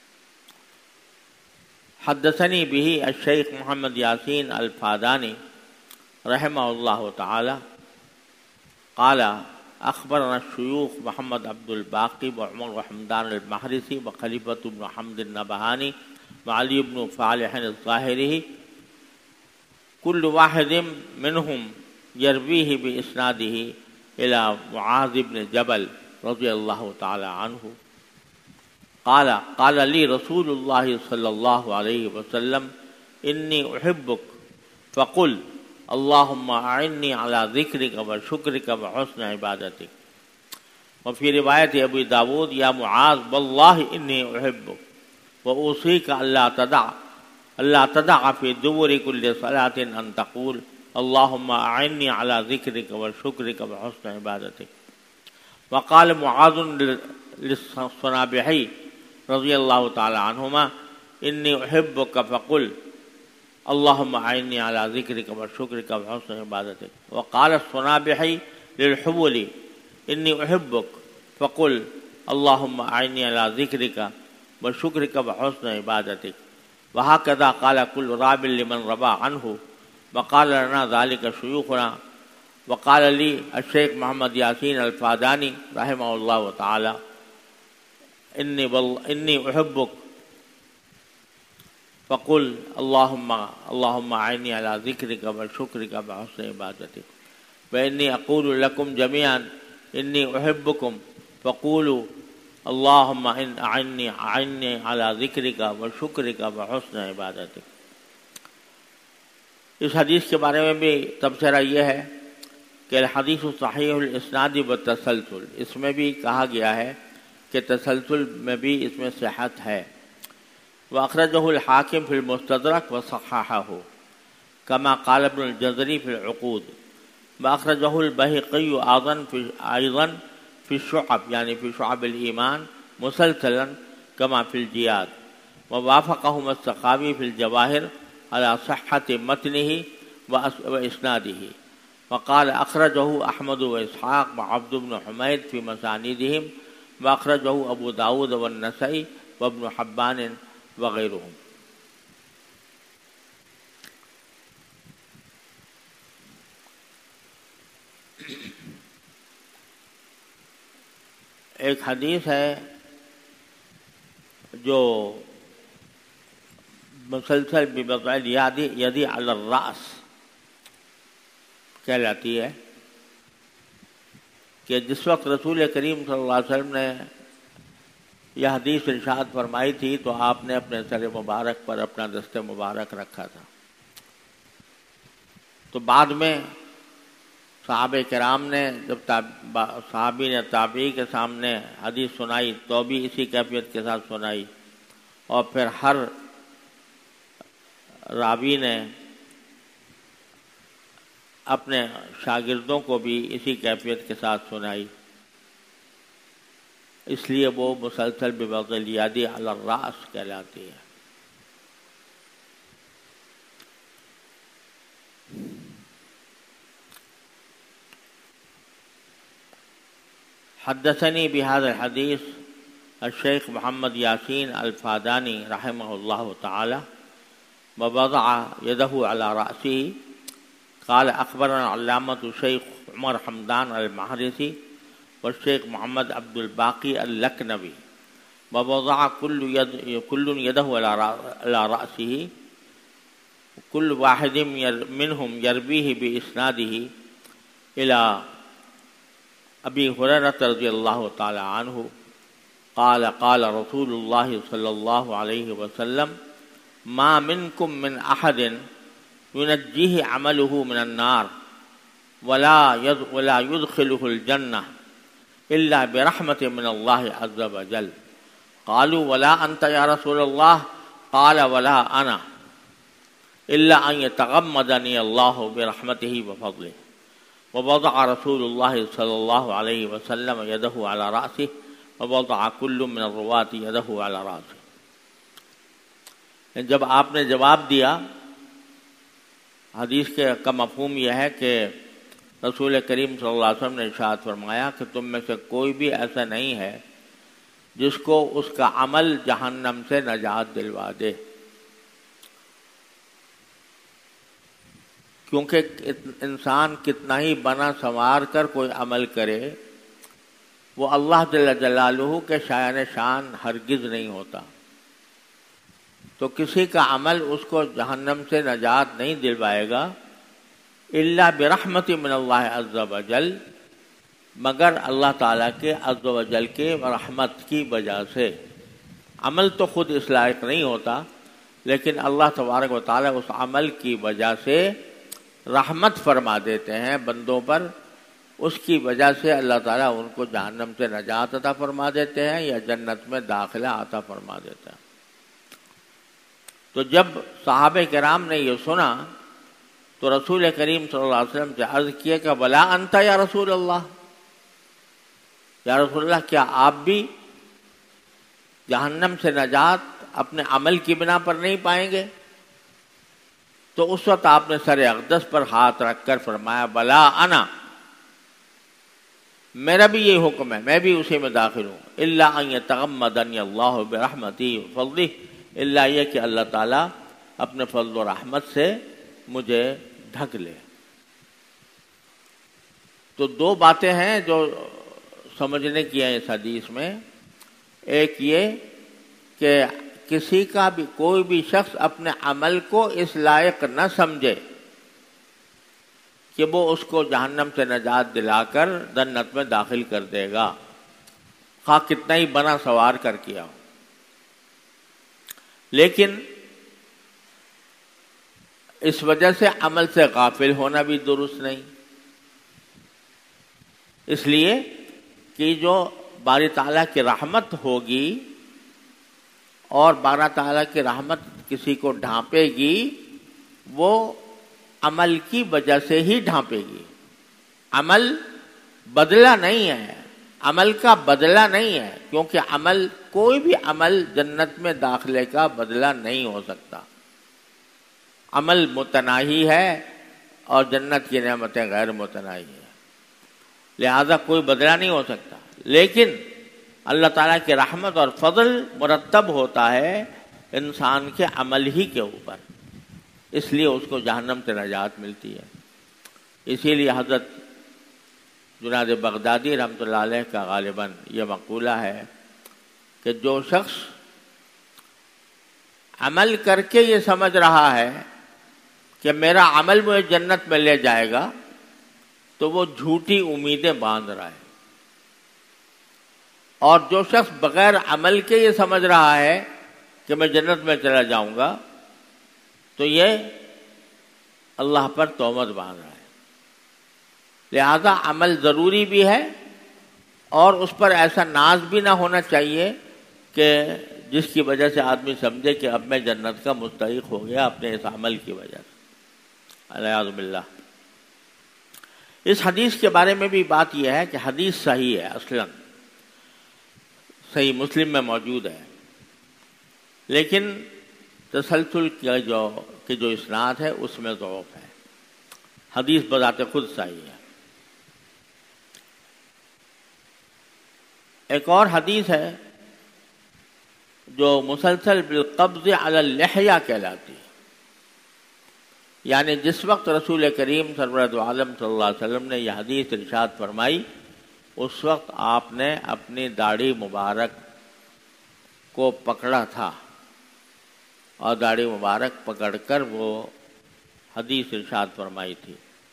حدثنی به الشیخ محمد یاسین الفادانی رحمہ اللہ تعالی قال اخبرنا الشيوخ محمد عبد الباقي وعمر حمدان المحرسي وخليفة بن حمد النبهاني وعلي بن فالح الظاهري كل واحد منهم يرويه بإسناده إلى معاذ بن جبل رضي الله تعالى عنه قال لي رسول الله صلى الله عليه وسلم إني أحبك فقل اللهم أعني على ذكرك وشكرك وحسن عبادتك. وفي رواية أبي داود يا معاذ والله إني أحبك وأوصيك ألا تدع في دبر كل صلاة أن تقول اللهم أعني على ذكرك وشكرك وحسن عبادتك. وقال معاذ للصنابحي رضي الله تعالى عنهما إني أحبك فقل اللهم أعني على ذكرك وشكرك وحسن عبادتك. وقال الصنابحي للحبلي إني أحبك فقل اللهم أعني على ذكرك وشكرك وحسن عبادتك. وهكذا قال كل راب لمن ربى عنه. وقال لنا ذلك شيوخنا. وقال لي الشيخ محمد ياسين الفاداني رحمه الله تعالى إني أحبك فقل اللهم أعني على ذكرك وشكرك وحسن عبادتك. وإني أقول لكم جميعا إني أحبكم فقولوا اللهم أعني على ذکرک وشکرک وحسن عبادتک. اس حدیث کے بارے میں بھی تبصرہ یہ ہے کہ الحدیث صحیح الاسناد والتسلسل، اس میں بھی کہا گیا ہے کہ تسلسل میں بھی اس میں صحت ہے. وأخرجه الحاکم فی المستدرک وصححہ کما قال ابن الجزری فی العقود. وأخرجه البیہقی أيضا فی الشعب یعنی فی شعب الایمان مسلسلا كما في الجياد. ووافقهما السخاوي في الجواهر على صحة متنه وإسناده. وقال أخرجه أحمد وإسحاق وعبد بن حميد في مسانيدهم. وأخرجه أبو داود والنسائي وابن حبان وغيرهم. ایک حدیث ہے جو مسلسل بوضع الید علی الرأس کہلاتی ہے کہ جس وقت رسول کریم صلی اللہ علیہ وسلم نے یہ حدیث ارشاد فرمائی تھی تو آپ نے اپنے سر مبارک پر اپنا دست مبارک رکھا تھا. تو بعد میں صحابہ کرام نے جب صحابی نے تابعی کے سامنے حدیث سنائی تو بھی اسی کیفیت کے ساتھ سنائی، اور پھر ہر راوی نے اپنے شاگردوں کو بھی اسی کیفیت کے ساتھ سنائی. اس لیے وہ مسلسل بوضع الید علی الرأس کہلاتی ہے. حدثني بهذا الحديث الشيخ محمد ياسين الفاداني رحمه الله تعالى ووضع يده على رأسه. قال أخبرنا علامة الشيخ عمر حمدان المحرسي والشيخ محمد عبد الباقي اللكنوي. ووضع كل يده على رأسه كل واحد منهم يربيه بإسناده إلى ابی ہریرہ رضی اللہ تعالی عنہ قال قال رسول اللہ صلی اللہ علیہ وسلم ما منکم من احد ينجیہ عملہ من النار ولا يدخلہ الجنہ الا برحمت من اللہ عز وجل. قالوا ولا انت یا رسول اللہ قال ولا انا الا ان يتغمدنی اللہ برحمتہ وفضلہ. ووضع رسول اللہ صلی اللہ علیہ وسلم یدہ علی رأسہ ووضع کل من الرواة یدہ علی رأسہ. جب آپ نے جواب دیا، حدیث کا مفہوم یہ ہے کہ رسول کریم صلی اللہ علیہ وسلم نے ارشاد فرمایا کہ تم میں سے کوئی بھی ایسا نہیں ہے جس کو اس کا عمل جہنم سے نجات دلوا دے، کیونکہ انسان کتنا ہی بنا سنوار کر کوئی عمل کرے وہ اللہ جل جلالہ کے شایان شان ہرگز نہیں ہوتا. تو کسی کا عمل اس کو جہنم سے نجات نہیں دلوائے گا الا برحمت من اللہ عز وجل، مگر اللہ تعالیٰ کے عز وجل کے رحمت کی وجہ سے. عمل تو خود اس لائق نہیں ہوتا، لیکن اللہ تبارک و تعالیٰ اس عمل کی وجہ سے رحمت فرما دیتے ہیں بندوں پر، اس کی وجہ سے اللہ تعالیٰ ان کو جہنم سے نجات عطا فرما دیتے ہیں یا جنت میں داخلہ عطا فرما دیتے ہیں۔ تو جب صحابہ کرام نے یہ سنا تو رسول کریم صلی اللہ علیہ وسلم سے عرض کیا کہ بلا انت یا رسول اللہ، یا رسول اللہ کیا آپ بھی جہنم سے نجات اپنے عمل کی بنا پر نہیں پائیں گے؟ تو اس وقت آپ نے سر اقدس پر ہاتھ رکھ کر فرمایا بلا انا، میرا بھی یہ حکم ہے، میں بھی اسی میں داخل ہوں، الا ان یتغمدنی اللہ برحمتہ وفضلہ، الا یہ کہ اللہ تعالیٰ اپنے فضل و رحمت سے مجھے ڈھک لے۔ تو دو باتیں ہیں جو سمجھنے کی ہیں اس حدیث میں، ایک یہ کہ کسی کا بھی کوئی بھی شخص اپنے عمل کو اس لائق نہ سمجھے کہ وہ اس کو جہنم سے نجات دلا کر جنت میں داخل کر دے گا، خواہ کتنا ہی بنا سوار کر کیا ہو۔ لیکن اس وجہ سے عمل سے غافل ہونا بھی درست نہیں، اس لیے کہ جو باری تعالیٰ کی رحمت ہوگی اور باری تعالیٰ کی رحمت کسی کو ڈھانپے گی، وہ عمل کی وجہ سے ہی ڈھانپے گی۔ عمل بدلہ نہیں ہے، عمل کا بدلہ نہیں ہے، کیونکہ عمل کوئی بھی عمل جنت میں داخلے کا بدلہ نہیں ہو سکتا۔ عمل متناہی ہے اور جنت کی نعمتیں غیر متناہی ہیں، لہذا کوئی بدلہ نہیں ہو سکتا۔ لیکن اللہ تعالیٰ کی رحمت اور فضل مرتب ہوتا ہے انسان کے عمل ہی کے اوپر، اس لیے اس کو جہنم سے نجات ملتی ہے۔ اسی لیے حضرت جنید بغدادی رحمۃ اللہ علیہ کا غالباً یہ مقولہ ہے کہ جو شخص عمل کر کے یہ سمجھ رہا ہے کہ میرا عمل مجھے جنت میں لے جائے گا، تو وہ جھوٹی امیدیں باندھ رہا ہے، اور جو شخص بغیر عمل کے یہ سمجھ رہا ہے کہ میں جنت میں چلا جاؤں گا، تو یہ اللہ پر تہمت باندھ رہا ہے۔ لہذا عمل ضروری بھی ہے، اور اس پر ایسا ناز بھی نہ ہونا چاہیے کہ جس کی وجہ سے آدمی سمجھے کہ اب میں جنت کا مستحق ہو گیا اپنے اس عمل کی وجہ سے، الیاذ باللہ۔ اس حدیث کے بارے میں بھی بات یہ ہے کہ حدیث صحیح ہے، اصلاً صحیح مسلم میں موجود ہے، لیکن تسلسل کے جو اسناد ہے اس میں ضعف ہے، حدیث بذات خود صحیح ہے۔ ایک اور حدیث ہے جو مسلسل بالقبض علی اللحیہ کہلاتی ہے، یعنی جس وقت رسول کریم سرورت عالم صلی اللہ علیہ وسلم نے یہ حدیث ارشاد فرمائی، اس وقت آپ نے اپنی داڑھی مبارک کو پکڑا تھا، اور داڑھی مبارک پکڑ کر وہ حدیث ارشاد فرمائی تھی۔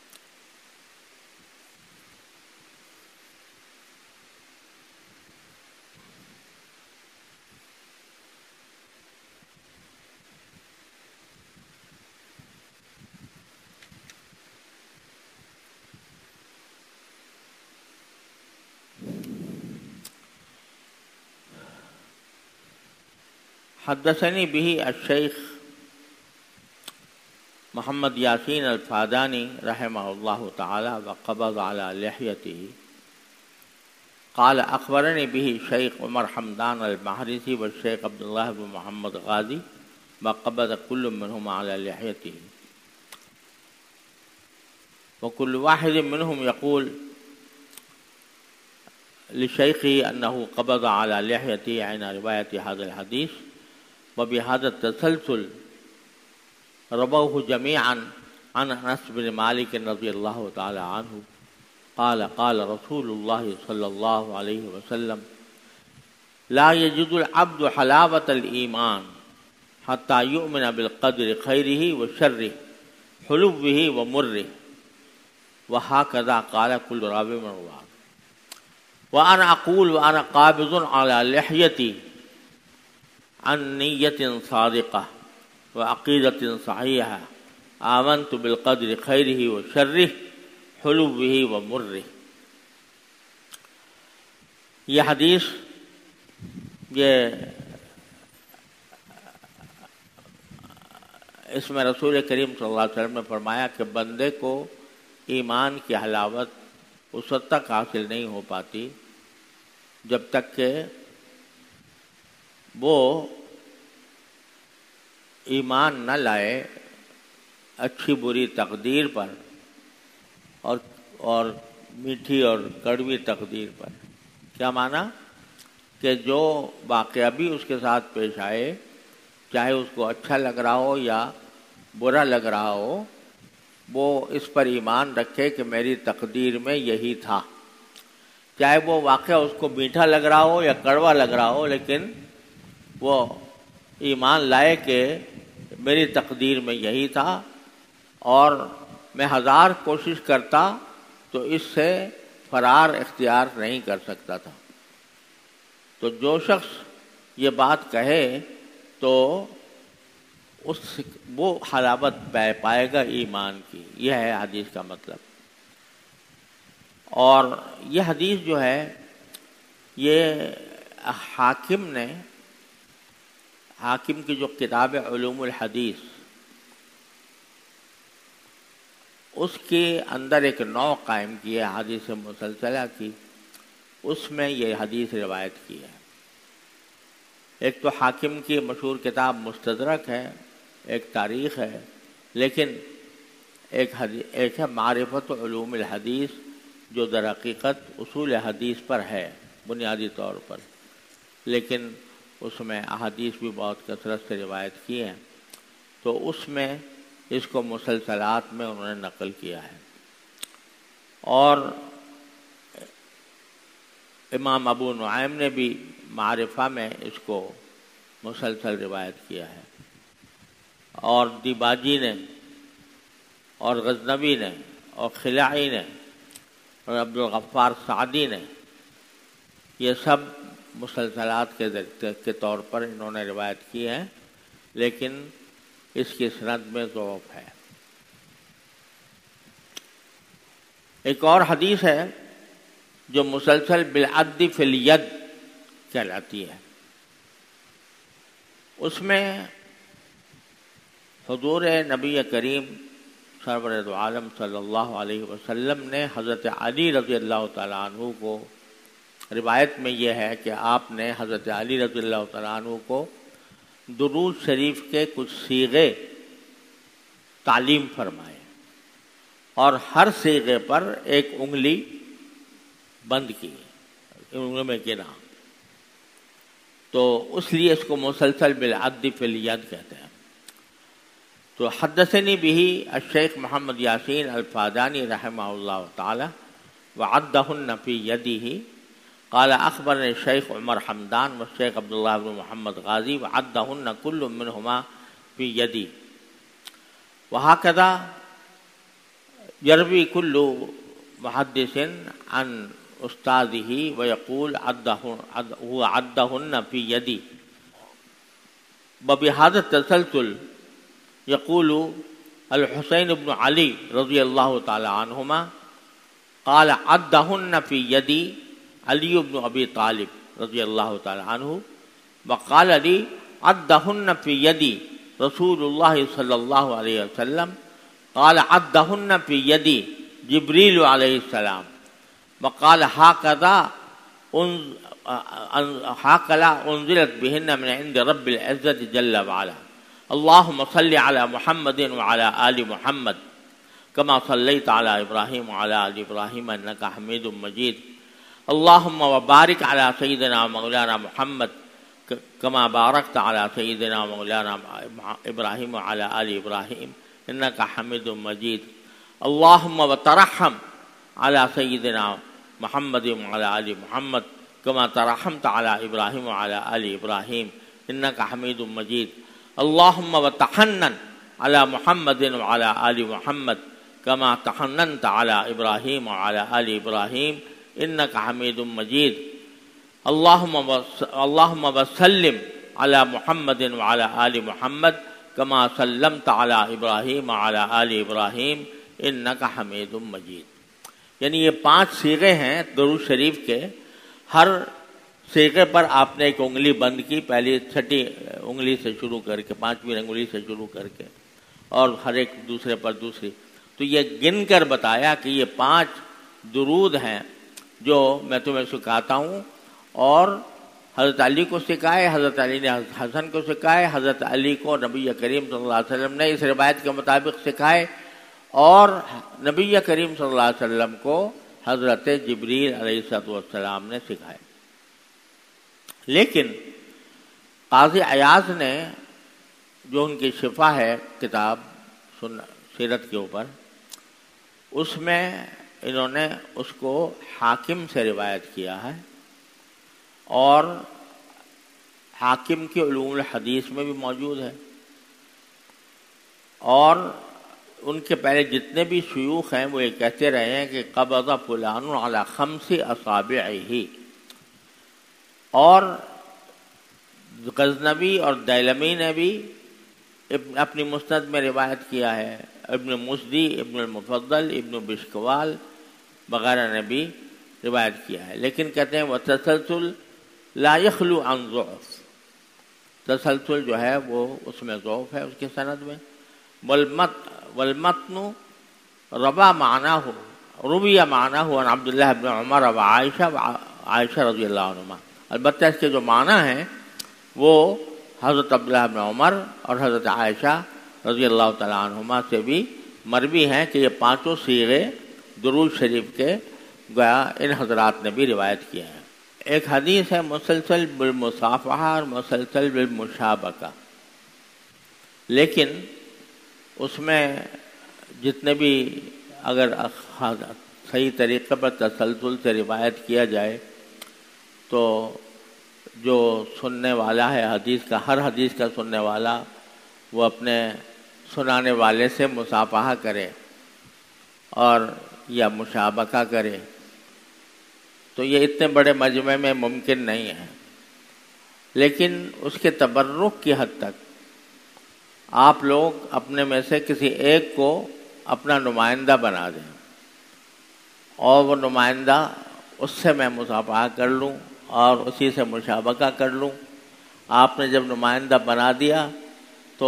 حدثني به الشيخ محمد ياسين الفاداني رحمه الله تعالى وقبض على لحيته قال أخبرني به الشيخ عمر حمدان المحرسي والشيخ عبد الله بن محمد غازي وقبض كل منهما على لحيته، وكل واحد منهم يقول لشيخه أنه قبض على لحيته عند رواية هذا الحديث، وبهذا التسلسل رووه جميعا عن انس بن مالك رضي الله تعالى عنه قال قال رسول الله صلى الله عليه وسلم لا يجد العبد حلاوة الإيمان حتى يؤمن بالقدر خيره وشره حلوه ومره، وهكذا قال كل راوي من رواه، وأنا أقول وأنا قابض على لحيتي عن نیت صادقہ وعقیدۃ صحیحہ آمنت بالقدر خیرہ وشرہ حلوہ ومرہ۔ یہ حدیث اس میں رسول کریم صلی اللہ علیہ وسلم نے فرمایا کہ بندے کو ایمان کی حلاوت اس وقت تک حاصل نہیں ہو پاتی جب تک کہ وہ ایمان نہ لائے اچھی بری تقدیر پر اور میٹھی اور کڑوی تقدیر پر۔ کیا معنی؟ کہ جو واقعہ بھی اس کے ساتھ پیش آئے، چاہے اس کو اچھا لگ رہا ہو یا برا لگ رہا ہو، وہ اس پر ایمان رکھے کہ میری تقدیر میں یہی تھا، چاہے وہ واقعہ اس کو میٹھا لگ رہا ہو یا کڑوا لگ رہا ہو، لیکن وہ ایمان لائے کہ میری تقدیر میں یہی تھا اور میں ہزار کوشش کرتا تو اس سے فرار اختیار نہیں کر سکتا تھا۔ تو جو شخص یہ بات کہے تو وہ حلاوت پائے گا ایمان کی، یہ ہے حدیث کا مطلب۔ اور یہ حدیث جو ہے یہ حاکم کی جو کتاب علوم الحدیث، اس کے اندر ایک نوع قائم کی ہے حدیث مسلسلہ کی، اس میں یہ حدیث روایت کی ہے۔ ایک تو حاکم کی مشہور کتاب مستدرک ہے، ایک تاریخ ہے، لیکن ایک ہے معرفت علوم الحدیث جو در حقیقت اصول حدیث پر ہے بنیادی طور پر، لیکن اس میں احادیث بھی بہت کثرت سے روایت کی ہیں، تو اس میں اس کو مسلسلات میں انہوں نے نقل کیا ہے۔ اور امام ابو نعیم نے بھی معرفہ میں اس کو مسلسل روایت کیا ہے، اور دیباجی نے اور غزنوی نے اور خلاعی نے اور عبدالغفار سعدی نے، یہ سب مسلسلات کے طور پر انہوں نے روایت کی ہے، لیکن اس کی سند میں ضعف ہے۔ ایک اور حدیث ہے جو مسلسل بالعد فی الید کہلاتی ہے، اس میں حضور نبی کریم سرور دو عالم صلی اللہ علیہ وسلم نے حضرت علی رضی اللہ تعالیٰ عنہ کو، روایت میں یہ ہے کہ آپ نے حضرت علی رضی اللہ تعالیٰ عنہ کو درود شریف کے کچھ صیغے تعلیم فرمائے اور ہر صیغے پر ایک انگلی بند کی، انگلی میں گنا، تو اس لیے اس کو مسلسل بالعد فی الید کہتے ہیں۔ تو حدثنی بہ الشیخ محمد یاسین الفادانی رحمہ اللہ تعالی وعدہن فی یدہ قال اخبرني الشيخ عمر حمدان والشيخ عبد الله بن محمد غازي وعدهن كل منهما في يدي، وهكذا يروي كل محدث عن استاذه ويقول هو عدهن في يدي، وبهذا التسلسل يقول الحسين بن علي رضي الله تعالى عنهما قال عدهن في يدي علی بن ابی طالب رضی اللہ تعالی عنہ، وقال لی عدہن فی یدی رسول اللہ صلی اللہ علیہ وسلم، قال عدہن فی یدی جبریل علیہ السلام، وقال هكذا انزلت بهن من عند رب العزة جل وعلا، اللهم صل على محمد وعلى آل محمد كما صليت على إبراهيم وعلى آل إبراهيم إنك حميد مجيد، اللهم وبارك على سيدنا مولانا محمد كما باركت على سيدنا مولانا إبراهيم وعلى آل إبراهيم إنك حميد مجيد، اللهم وترحم على سيدنا محمد وعلى آل محمد كما ترحمت على إبراهيم وعلى آل إبراهيم إنك حميد مجيد، اللهم وتحنن على محمد وعلى آل محمد كما تحننت على إبراهيم وعلى آل إبراهيم إنك حميد مجيد، اللهم وسلم علی محمد وعلی آل محمد کما سلمت علی ابراہیم وعلی آل ابراہیم انک حمید مجید۔ یعنی یہ 5 صیغے ہیں درود شریف کے، ہر صیغے پر آپ نے ایک انگلی بند کی، پہلی چھٹی انگلی سے شروع کر کے 5ویں انگلی سے شروع کر کے، اور ہر ایک دوسرے پر دوسری، تو یہ گن کر بتایا کہ یہ 5 درود ہیں جو میں تمہیں سکھاتا ہوں، اور حضرت علی کو سکھائے، حضرت علی نے حسن کو سکھائے، حضرت علی کو نبی کریم صلی اللہ علیہ وسلم نے اس روایت کے مطابق سکھائے، اور نبی کریم صلی اللہ علیہ وسلم کو حضرت جبریل علیہ السلام نے سکھائے۔ لیکن قاضی عیاض نے جو ان کی شفا ہے کتاب سیرت کے اوپر، اس میں انہوں نے اس کو حاکم سے روایت کیا ہے، اور حاکم کی علوم الحدیث میں بھی موجود ہے، اور ان کے پہلے جتنے بھی شیوخ ہیں وہ یہ کہتے رہے ہیں کہ قبض فلان علی 5 اصابعہ، اور غزنوی اور دیلمی نے بھی اپنی مسند میں روایت کیا ہے، ابن مسدی، ابن المفضل، ابن بشکوال وغیرہ نے بھی روایت کیا ہے، لیکن کہتے ہیں وتسلسل لا یخلو عن ضعف، تسلسل جو ہے وہ اس میں ضعف ہے اس کی سند میں، والمتن روی معناہ عن عبداللہ بن عمر و عائشہ رضی اللہ عنہما، البتہ اس کے جو معنی ہیں وہ حضرت عبداللہ بن عمر اور حضرت عائشہ رضی اللہ تعالیٰ عنہما سے بھی مروی ہیں کہ یہ 5 صیغے درود شریف کے گویا ان حضرات نے بھی روایت کیے ہیں۔ ایک حدیث ہے مسلسل بالمصافحہ اور مسلسل بالمشابکہ، لیکن اس میں جتنے بھی اگر صحیح طریقے پر تسلسل سے روایت کیا جائے تو جو سننے والا ہے حدیث کا، ہر حدیث کا سننے والا وہ اپنے سنانے والے سے مصافحہ کرے اور یا مشابکہ کرے، تو یہ اتنے بڑے مجمع میں ممکن نہیں ہے، لیکن اس کے تبرک کی حد تک آپ لوگ اپنے میں سے کسی ایک کو اپنا نمائندہ بنا دیں، اور وہ نمائندہ اس سے میں مصافحہ کر لوں اور اسی سے مشابکہ کر لوں۔ آپ نے جب نمائندہ بنا دیا تو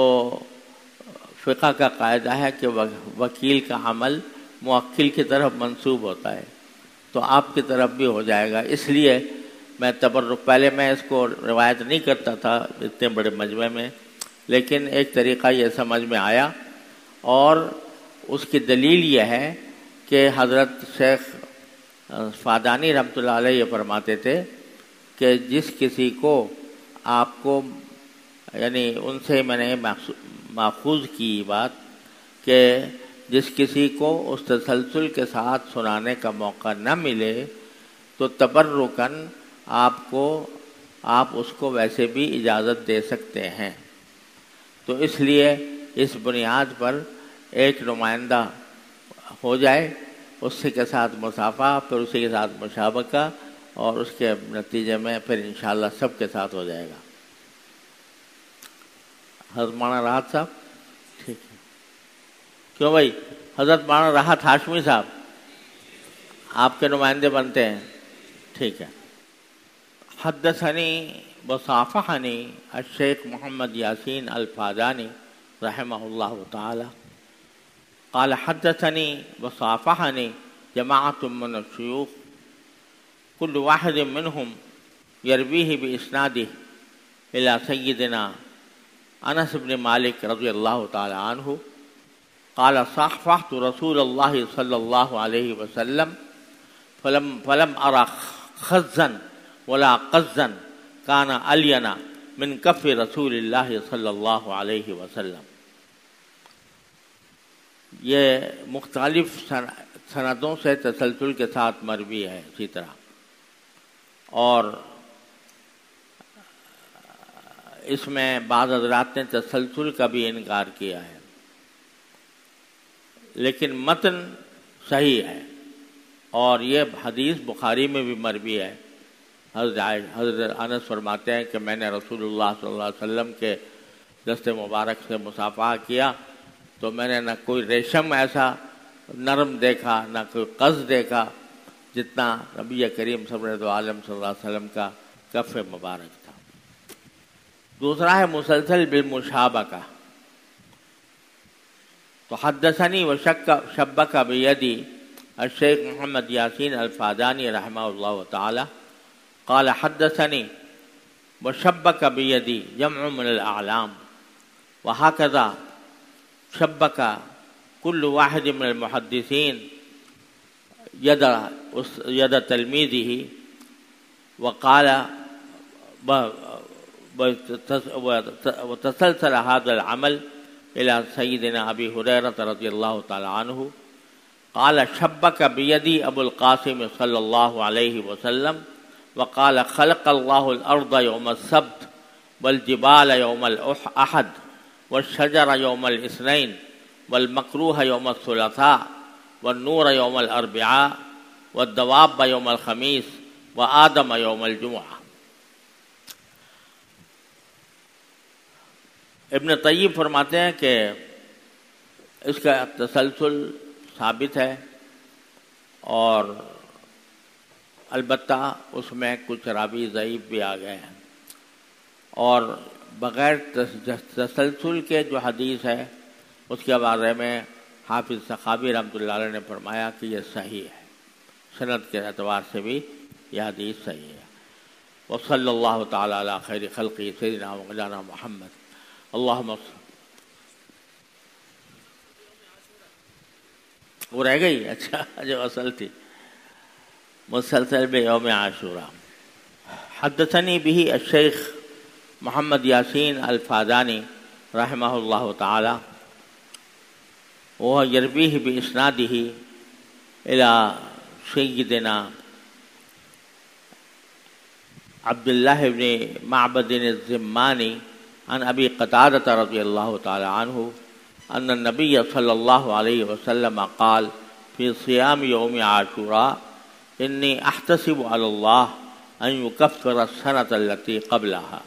فقہ کا قاعدہ ہے کہ وکیل کا عمل موکل کی طرف منسوب ہوتا ہے، تو آپ کی طرف بھی ہو جائے گا۔ اس لیے میں تبرک، پہلے میں اس کو روایت نہیں کرتا تھا اتنے بڑے مجمع میں، لیکن ایک طریقہ یہ سمجھ میں آیا، اور اس کی دلیل یہ ہے کہ حضرت شیخ فادانی رحمۃ اللہ علیہ یہ فرماتے تھے کہ جس کسی کو آپ کو، یعنی ان سے میں نے ماخوذ کی بات، کہ جس کسی کو اس تسلسل کے ساتھ سنانے کا موقع نہ ملے تو تبرکاً آپ اس کو ویسے بھی اجازت دے سکتے ہیں۔ تو اس لیے اس بنیاد پر ایک نمائندہ ہو جائے، اسی کے ساتھ مصافحہ، پھر اسی کے ساتھ مشابکہ، اور اس کے نتیجے میں پھر انشاءاللہ سب کے ساتھ ہو جائے گا۔ حضرت مولانا راحت صاحب، ٹھیک ہے؟ کیوں بھائی؟ حضرت مولانا راحت ہاشمی صاحب آپ کے نمائندے بنتے ہیں، ٹھیک ہے۔ حدثنی وصافحنی الشیخ محمد یاسین الفادانی رحمہ اللہ تعالی قال حدثنی وصافحنی جماعت من الشیوخ كل واحد منهم يرويه بإسناده إلى سيدنا أنس بن مالك رضي الله تعالى عنه قال صافحت رسول الله صلى الله عليه وسلم فلم أرى خزا ولا قزا كان ألين من كف رسول الله صلى الله عليه وسلم۔ یہ مختلف سندوں سے تسلسل کے ساتھ مروی ہے اسی طرح، اور اس میں بعض حضرات نے تسلسل کا بھی انکار کیا ہے، لیکن متن صحیح ہے، اور یہ حدیث بخاری میں بھی مروی ہے۔ حضرت انس فرماتے ہیں کہ میں نے رسول اللہ صلی اللہ علیہ وسلم کے دست مبارک سے مصافحہ کیا تو میں نے نہ کوئی ریشم ایسا نرم دیکھا نہ کوئی قز دیکھا جتنا نبی کریم سرورت عالم صلی اللہ علیہ وسلم کا کف مبارک تھا۔ دوسرا ہے مسلسل بالمشابکہ، تو حدثنی وشبک بیدی الشیخ محمد یاسین الفادانی رحمہ اللہ تعالی قال حدثنی وشبک بیدی جمع من الاعلام وهكذا شبک كل واحد من المحدثین يد تلميذه وقال وتسلسل هذا العمل إلى سيدنا أبي هريرة رضي الله تعالى عنه قال شبك بيدي أبو القاسم صلى الله عليه وسلم وقال خلق الله الأرض يوم السبت والجبال يوم الأحد والشجر يوم الاثنين والمكروه يوم الثلاثاء والنور يوم الأربعاء والدواب يوم الخميس وآدم يوم الجمعة۔ ابن طیب فرماتے ہیں کہ اس کا تسلسل ثابت ہے اور البتہ اس میں کچھ راوی ضعیف بھی آ گئے ہیں، اور بغیر تسلسل کے جو حدیث ہے اس کے بارے میں حافظ سخاوی رحمۃ اللہ علیہ نے فرمایا کہ یہ صحیح ہے، سند کے اعتبار سے بھی یہ حدیث صحیح ہے۔ وصلی اللہ تعالی علی خیر خلقہ سیدنا مولانا محمد۔ اللہم وہ رہ گئی، اچھا جو اصل تھی مسلسل بیوم عاشوراء۔ حدثنی به الشیخ محمد یاسین الفادانی رحمہ اللہ تعالی وہ یرویہ باسنادہ الی سیدنا عبداللہ بن معبد الزمانی عن ابی قتادہ رضی اللہ تعالی عنہ ان النبی صلی اللہ علیہ وسلم قال فی صیام یوم عاشوراء انی احتسب علی اللہ ان یکفر السنۃ التی قبلها۔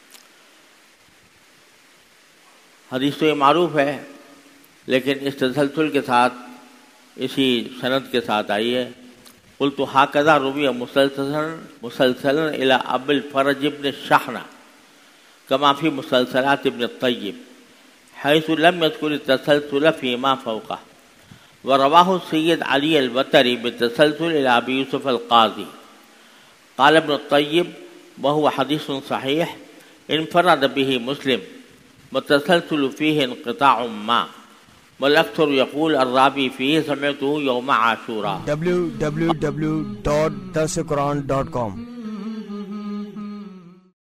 حدیث تو یہ معروف ہے لیکن اس تسلسل کے ساتھ اسی سند کے ساتھ آئی ہے۔ قلت هكذا روی مسلسلا الى ابی الفرج ابن الشحنہ كما في مسلسلات ابن الطيب حيث لم يذكر التسلسل فيما فوقه، ورواه السيد علي البتري بالتسلسل إلى أبي يوسف القاضي۔ قال ابن الطيب وهو حديث صحيح انفرد به مسلم والتسلسل فيه انقطاع ما، والأكثر يقول الراوي فيه سمعته يوم عاشوراء۔ www.dasquran.com